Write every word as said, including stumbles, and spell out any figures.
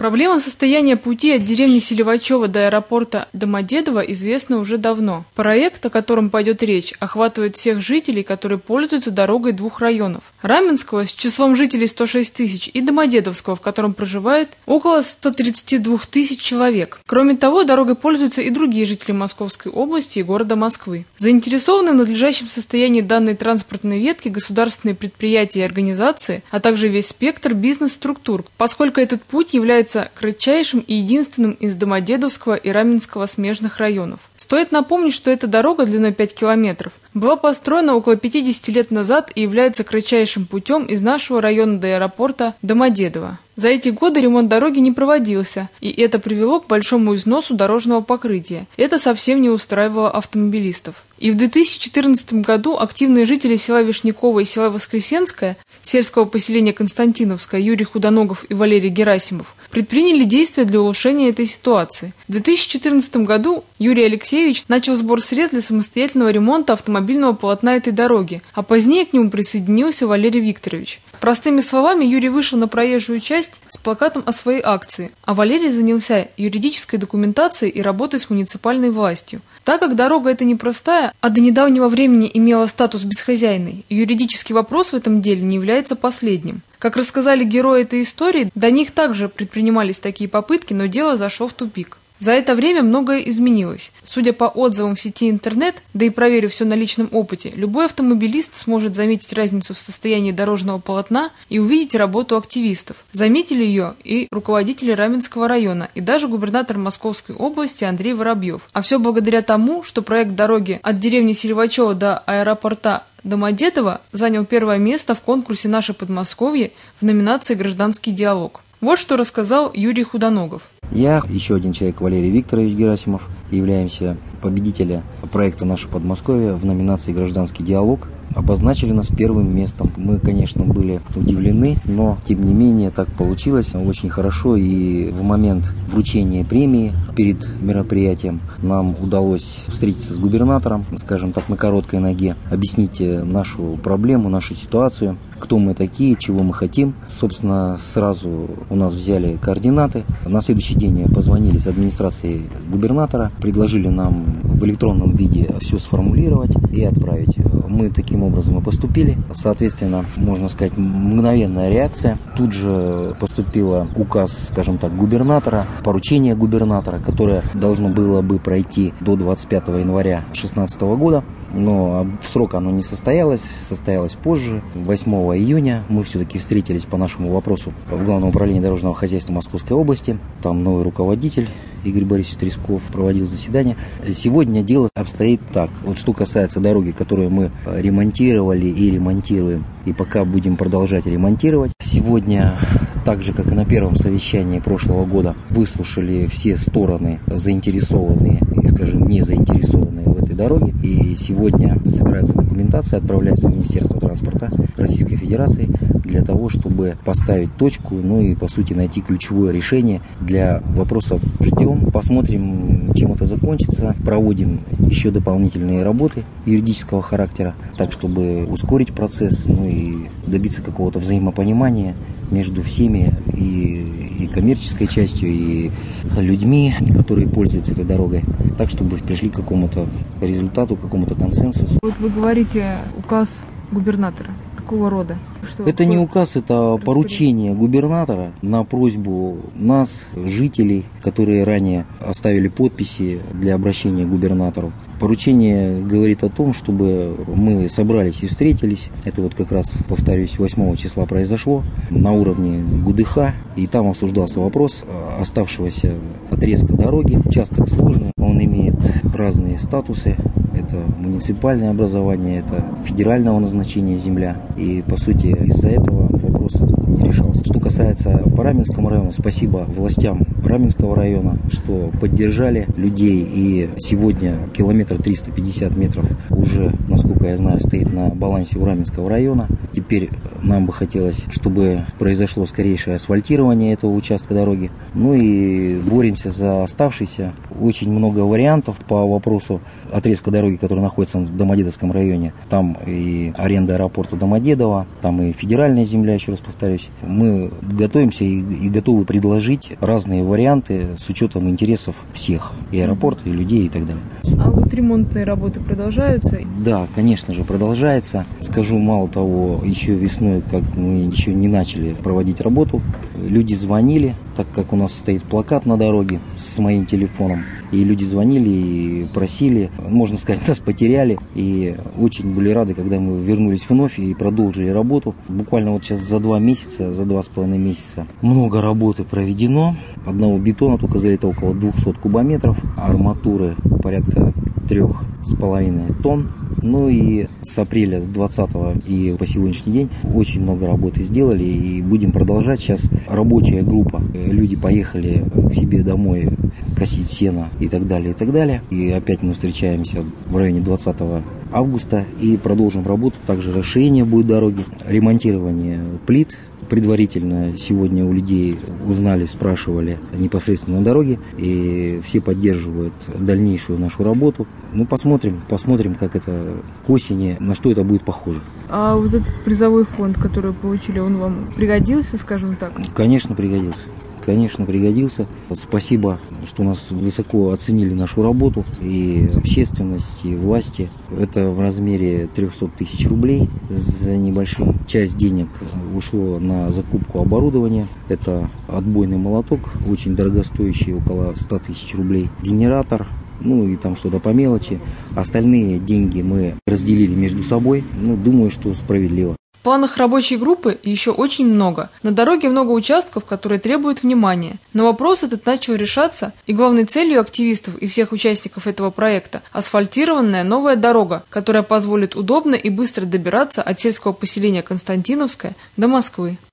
Проблема состояния пути от деревни Селивачево до аэропорта Домодедово известна уже давно. Проект, о котором пойдет речь, охватывает всех жителей, которые пользуются дорогой двух районов. Раменского с числом жителей сто шесть тысяч и Домодедовского, в котором проживает около ста тридцати двух тысяч человек. Кроме того, дорогой пользуются и другие жители Московской области и города Москвы. Заинтересованы в надлежащем состоянии данной транспортной ветки государственные предприятия и организации, а также весь спектр бизнес-структур, поскольку этот путь является кратчайшим и единственным из Домодедовского и Раменского смежных районов. Стоит напомнить, что эта дорога длиной пять километров была построена около пятидесяти лет назад и является кратчайшим путем из нашего района до аэропорта Домодедово. За эти годы ремонт дороги не проводился, и это привело к большому износу дорожного покрытия. Это совсем не устраивало автомобилистов. И в две тысячи четырнадцатом году активные жители села Вишняково и села Воскресенское, сельского поселения Константиновское, Юрий Худоногов и Валерий Герасимов, предприняли действия для улучшения этой ситуации. В две тысячи четырнадцатом году Юрий Алексеевич начал сбор средств для самостоятельного ремонта автомобильного полотна этой дороги, а позднее к нему присоединился Валерий Викторович. Простыми словами, Юрий вышел на проезжую часть с плакатом о своей акции, а Валерий занялся юридической документацией и работой с муниципальной властью. Так как дорога эта непростая, а до недавнего времени имела статус бесхозяйной, юридический вопрос в этом деле не является последним. Как рассказали герои этой истории, до них также предпринимались такие попытки, но дело зашло в тупик. За это время многое изменилось. Судя по отзывам в сети интернет, да и проверив все на личном опыте, любой автомобилист сможет заметить разницу в состоянии дорожного полотна и увидеть работу активистов. Заметили ее и руководители Раменского района, и даже губернатор Московской области Андрей Воробьев. А все благодаря тому, что проект дороги от деревни Селивачево до аэропорта Домодедово занял первое место в конкурсе «Наше Подмосковье» в номинации «Гражданский диалог». Вот что рассказал Юрий Худоногов. Я, еще один человек, Валерий Викторович Герасимов, являемся победителем проекта «Наше Подмосковье» в номинации «Гражданский диалог». Обозначили нас первым местом. Мы, конечно, были удивлены, но, тем не менее, так получилось очень хорошо. И в момент вручения премии перед мероприятием нам удалось встретиться с губернатором, скажем так, на короткой ноге, объяснить нашу проблему, нашу ситуацию, кто мы такие, чего мы хотим. Собственно, сразу у нас взяли координаты. На следующий день позвонили с администрации губернатора, предложили нам в электронном виде все сформулировать и отправить. Мы таким образом и поступили. Соответственно, можно сказать, мгновенная реакция. Тут же поступил указ, скажем так, губернатора, поручение губернатора, которое должно было бы пройти до двадцать пятого января две тысячи шестнадцатого года. Но в срок оно не состоялось, состоялось позже. восьмого июня мы все-таки встретились по нашему вопросу в Главном управлении дорожного хозяйства Московской области. Там новый руководитель Игорь Борисович Тресков проводил заседание. Сегодня дело обстоит так. Вот что касается дороги, которую мы ремонтировали и ремонтируем, и пока будем продолжать ремонтировать. Сегодня, так же как и на первом совещании прошлого года, выслушали все стороны заинтересованные и, скажем, не заинтересованные в этой дороге. И сегодня собирается документация, отправляется в Министерство транспорта Российской Федерации для того, чтобы поставить точку, ну и, по сути, найти ключевое решение для вопроса. Ждем, посмотрим, чем это закончится. Проводим еще дополнительные работы юридического характера, так, чтобы ускорить процесс, ну и добиться какого-то взаимопонимания между всеми, и, и коммерческой частью, и людьми, которые пользуются этой дорогой, так, чтобы пришли к какому-то результату, к какому-то консенсусу. Вот вы говорите указ губернатора. Какого рода? Что это не указ, это поручение губернатора на просьбу нас, жителей, которые ранее оставили подписи для обращения к губернатору. Поручение говорит о том, чтобы мы собрались и встретились. Это вот как раз, повторюсь, восьмого числа произошло на уровне ГУДХ. И там обсуждался вопрос оставшегося отрезка дороги. Участок сложный, он имеет разные статусы. Это муниципальное образование, это федерального назначения земля. И, по сути, из-за этого вопрос этот не решался. Что касается по Раменскому району, спасибо властям Раменского района, что поддержали людей. И сегодня километр триста пятьдесят метров уже, насколько я знаю, стоит на балансе у Раменского района. Теперь нам бы хотелось, чтобы произошло скорейшее асфальтирование этого участка дороги. Ну и боремся за оставшийся. Очень много вариантов по вопросу отрезка дороги, который находится в Домодедовском районе. Там и аренда аэропорта Домодедово, там и федеральная земля, еще раз повторюсь. Мы готовимся и, и готовы предложить разные варианты с учетом интересов всех, и аэропорта, и людей, и так далее. А вот ремонтные работы продолжаются? Да, конечно же, продолжается. Скажу, мало того, еще весной, как мы еще не начали проводить работу, люди звонили, так как у нас стоит плакат на дороге с моим телефоном, и люди звонили и просили, можно сказать, нас потеряли, и очень были рады, когда мы вернулись вновь и продолжили работу. Буквально вот сейчас за два месяца, за два с половиной месяца много работы проведено. Одного бетона только залито около двухсот кубометров, арматуры порядка трех с половиной тонн. Ну и с апреля двадцатого и по сегодняшний день очень много работы сделали и будем продолжать. Сейчас рабочая группа, люди поехали к себе домой косить сено и так далее, и так далее. И опять мы встречаемся в районе двадцатого августа и продолжим работу. Также расширение будет дороги, ремонтирование плит. Предварительно сегодня у людей узнали, спрашивали непосредственно на дороге, и все поддерживают дальнейшую нашу работу. Ну, посмотрим, посмотрим, как это к осени, на что это будет похоже. А вот этот призовой фонд, который получили, он вам пригодился, скажем так? Конечно, пригодился. Конечно, пригодился. Спасибо, что нас высоко оценили нашу работу, и общественность, и власти. Это в размере трехсот тысяч рублей за небольшим. Часть денег ушло на закупку оборудования. Это отбойный молоток, очень дорогостоящий, около ста тысяч рублей. Генератор, ну и там что-то по мелочи. Остальные деньги мы разделили между собой. Ну, думаю, что справедливо. В планах рабочей группы еще очень много. На дороге много участков, которые требуют внимания. Но вопрос этот начал решаться, и главной целью активистов и всех участников этого проекта – асфальтированная новая дорога, которая позволит удобно и быстро добираться от сельского поселения Константиновское до Москвы.